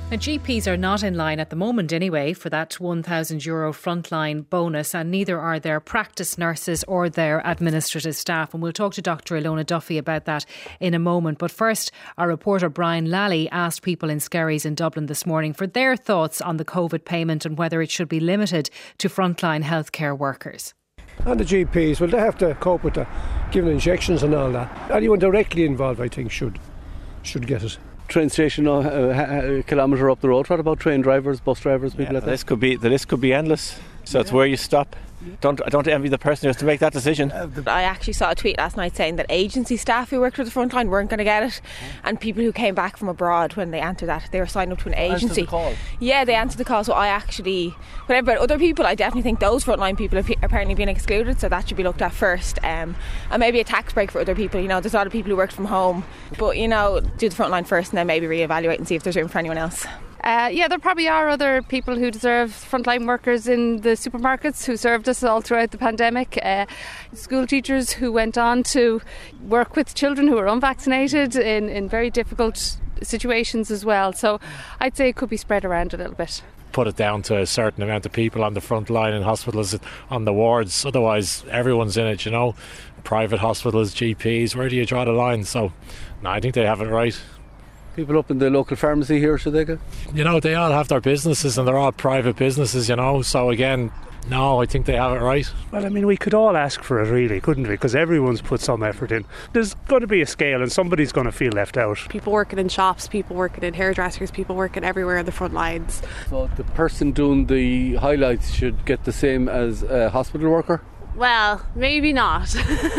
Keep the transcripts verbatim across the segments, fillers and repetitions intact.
Now, G Ps are not in line at the moment anyway for that one thousand euro frontline bonus, and neither are their practice nurses or their administrative staff. And we'll talk to Doctor Ilona Duffy about that in a moment. But first, our reporter Brian Lally asked people in Skerries in Dublin this morning for their thoughts on the COVID payment and whether it should be limited to frontline healthcare workers. And the G Ps, well, they have to cope with the giving injections and all that. Anyone directly involved, I think, should should get it. Train station uh, a kilometre up the road. What about train drivers, bus drivers, people yeah, like that? This could be, the list could be endless. So yeah. It's where you stop. Don't I don't envy the person who has to make that decision. I actually saw a tweet last night saying that agency staff who worked for the frontline weren't going to get it, and people who came back from abroad, when they answered that, they were signed up to an agency. Answered the call. Yeah, they answered the call. So I actually, whatever about other people, I definitely think those frontline people have apparently been excluded, so that should be looked at first. Um, and maybe a tax break for other people. You know, there's a lot of people who worked from home, but you know, do the frontline first and then maybe reevaluate and see if there's room for anyone else. Uh, yeah, there probably are other people who deserve frontline workers in the supermarkets who served us all throughout the pandemic. Uh, school teachers who went on to work with children who were unvaccinated in, in very difficult situations as well. So I'd say it could be spread around a little bit. Put it down to a certain amount of people on the front line in hospitals, on the wards. Otherwise, everyone's in it, you know. Private hospitals, G Ps, where do you draw the line? So, no, I think they have it right. People up in the local pharmacy here, should they get? You know, they all have their businesses and they're all private businesses, you know. So again, no, I think they have it right. Well, I mean, we could all ask for it really, couldn't we? Because everyone's put some effort in. There's going to be a scale and somebody's going to feel left out. People working in shops, people working in hairdressers, people working everywhere on the front lines. So the person doing the highlights should get the same as a hospital worker? Well, maybe not.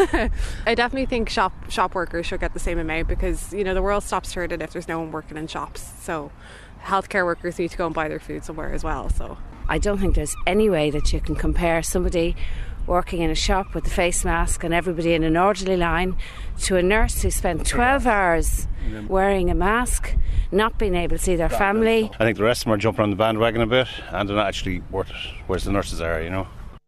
I definitely think shop shop workers should get the same amount because, you know, the world stops turning if there's no one working in shops. So healthcare workers need to go and buy their food somewhere as well. So I don't think there's any way that you can compare somebody working in a shop with a face mask and everybody in an orderly line to a nurse who spent twelve hours wearing a mask, not being able to see their family. I think the rest of them are jumping on the bandwagon a bit and they're not actually worth it, whereas the nurses are, you know.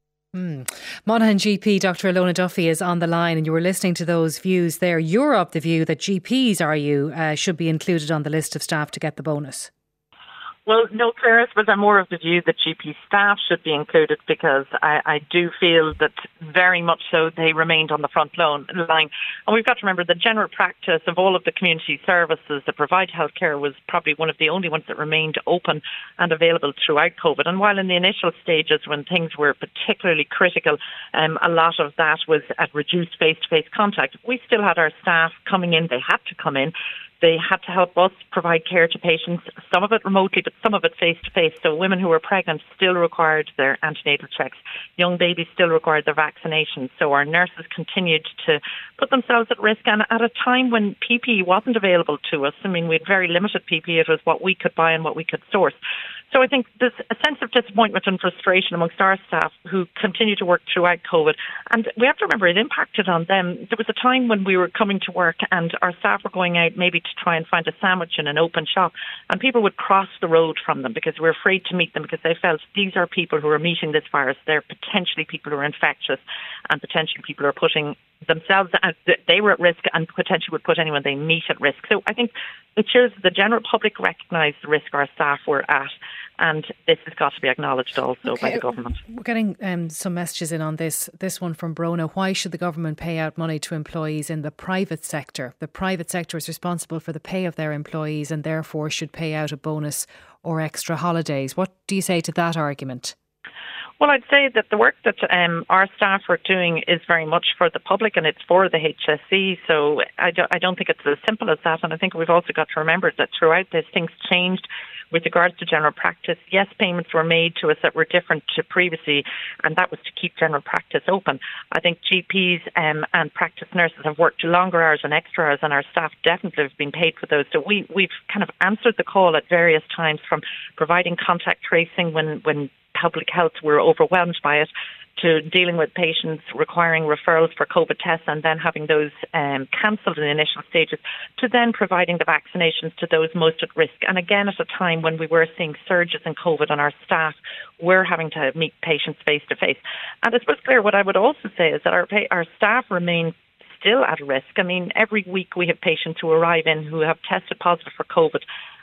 Mm. Monaghan G P Doctor Ilona Duffy is on the line, and you were listening to those views there. You're of the view that G Ps, are you, uh, should be included on the list of staff to get the bonus? Well, no, Claire, I suppose I'm more of the view that G P staff should be included because I, I do feel that very much so they remained on the front line. And we've got to remember the general practice of all of the community services that provide healthcare was probably one of the only ones that remained open and available throughout COVID. And while in the initial stages when things were particularly critical, um, a lot of that was at reduced face-to-face contact, we still had our staff coming in. They had to come in. They had to help us provide care to patients, some of it remotely, but some of it face-to-face. So women who were pregnant still required their antenatal checks. Young babies still required their vaccinations. So our nurses continued to put themselves at risk. And at a time when P P E wasn't available to us, I mean, we had very limited P P E. It was what we could buy and what we could source. So I think there's a sense of disappointment and frustration amongst our staff who continue to work throughout COVID. And we have to remember it impacted on them. There was a time when we were coming to work and our staff were going out maybe to try and find a sandwich in an open shop, and people would cross the road from them because we were afraid to meet them because they felt these are people who are meeting this virus. They're potentially people who are infectious and potentially people who are putting themselves, they were at risk and potentially would put anyone they meet at risk. So I think it shows the general public recognise the risk our staff were at, and this has got to be acknowledged also okay. by the government. We're getting um, some messages in on this. This one from Brona. Why should the government pay out money to employees in the private sector? The private sector is responsible for the pay of their employees and therefore should pay out a bonus or extra holidays. What do you say to that argument? Well, I'd say that the work that um, our staff are doing is very much for the public and it's for the H S E. So I don't, I don't think it's as simple as that. And I think we've also got to remember that throughout this, things changed with regards to general practice. Yes, payments were made to us that were different to previously, and that was to keep general practice open. I think G Ps um, and practice nurses have worked longer hours and extra hours, and our staff definitely have been paid for those. So we, we've kind of answered the call at various times, from providing contact tracing when, when public health were overwhelmed by it, to dealing with patients requiring referrals for COVID tests and then having those um, cancelled in the initial stages, to then providing the vaccinations to those most at risk. And again, at a time when we were seeing surges in COVID and our staff were having to meet patients face to face. And I suppose, Claire, what I would also say is that our, our staff remain still at risk. I mean, every week we have patients who arrive in who have tested positive for COVID.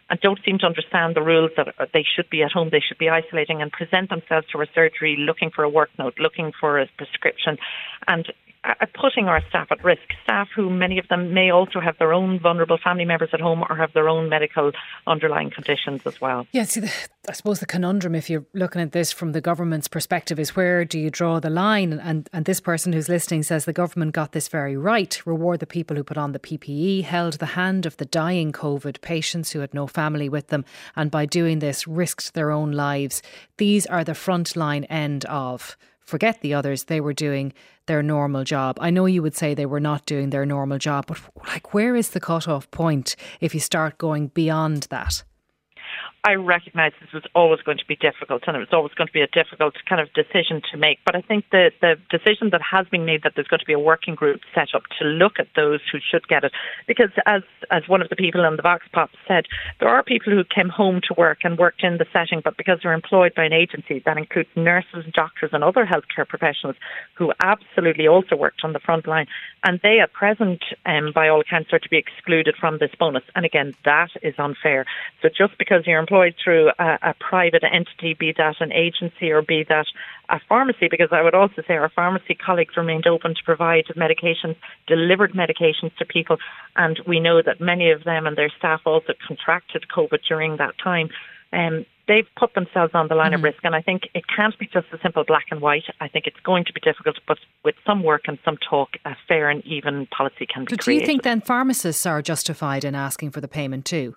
and don't seem to understand the rules that they should be at home, they should be isolating, and present themselves to a surgery looking for a work note, looking for a prescription, and uh, putting our staff at risk. Staff who, many of them, may also have their own vulnerable family members at home or have their own medical underlying conditions as well. Yeah, see, the, I suppose the conundrum, if you're looking at this from the government's perspective, is where do you draw the line? And, and this person who's listening says the government got this very right. Reward the people who put on the P P E, held the hand of the dying COVID patients who had no family with them, and by doing this risked their own lives. These are the frontline end of. Forget the others, they were doing their normal job. I know you would say they were not doing their normal job, but like, where is the cut-off point if you start going beyond that? I recognise this was always going to be difficult, and it was always going to be a difficult kind of decision to make. But I think the, the decision that has been made, that there's going to be a working group set up to look at those who should get it. Because as as one of the people on the Vox Pop said, there are people who came home to work and worked in the setting, but because they're employed by an agency, that includes nurses, doctors and other healthcare professionals who absolutely also worked on the front line. And they at present, um, by all accounts, are to be excluded from this bonus. And again, that is unfair. So just because you're employed through a, a private entity, be that an agency or be that a pharmacy, because I would also say our pharmacy colleagues remained open to provide medications, delivered medications to people, and we know that many of them and their staff also contracted COVID during that time. Um, they've put themselves on the line mm-hmm. of risk, and I think it can't be just a simple black and white. I think it's going to be difficult, but with some work and some talk, a fair and even policy can be but created. Do you think then pharmacists are justified in asking for the payment too?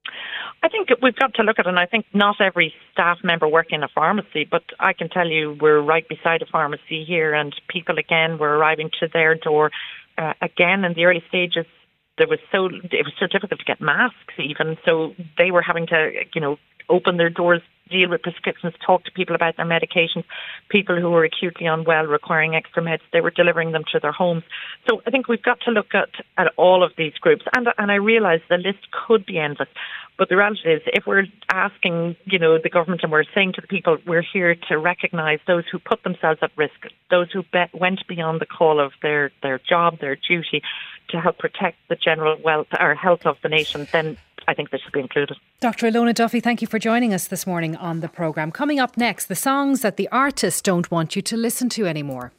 I think we've got to look at it, and I think not every staff member work in a pharmacy, but I can tell you we're right beside a pharmacy here, and people again were arriving to their door. Uh, again, in the early stages, there was so it was so difficult to get masks even, so they were having to, you know, open their doors, deal with prescriptions, talk to people about their medications. People who were acutely unwell requiring extra meds, they were delivering them to their homes. So I think we've got to look at, at all of these groups. And and I realise the list could be endless. But the reality is, if we're asking, you know, the government, and we're saying to the people, we're here to recognise those who put themselves at risk, those who be- went beyond the call of their, their job, their duty, to help protect the general wealth or health of the nation, then I think this should be included. Doctor Ilona Duffy, thank you for joining us this morning on the programme. Coming up next, the songs that the artists don't want you to listen to anymore.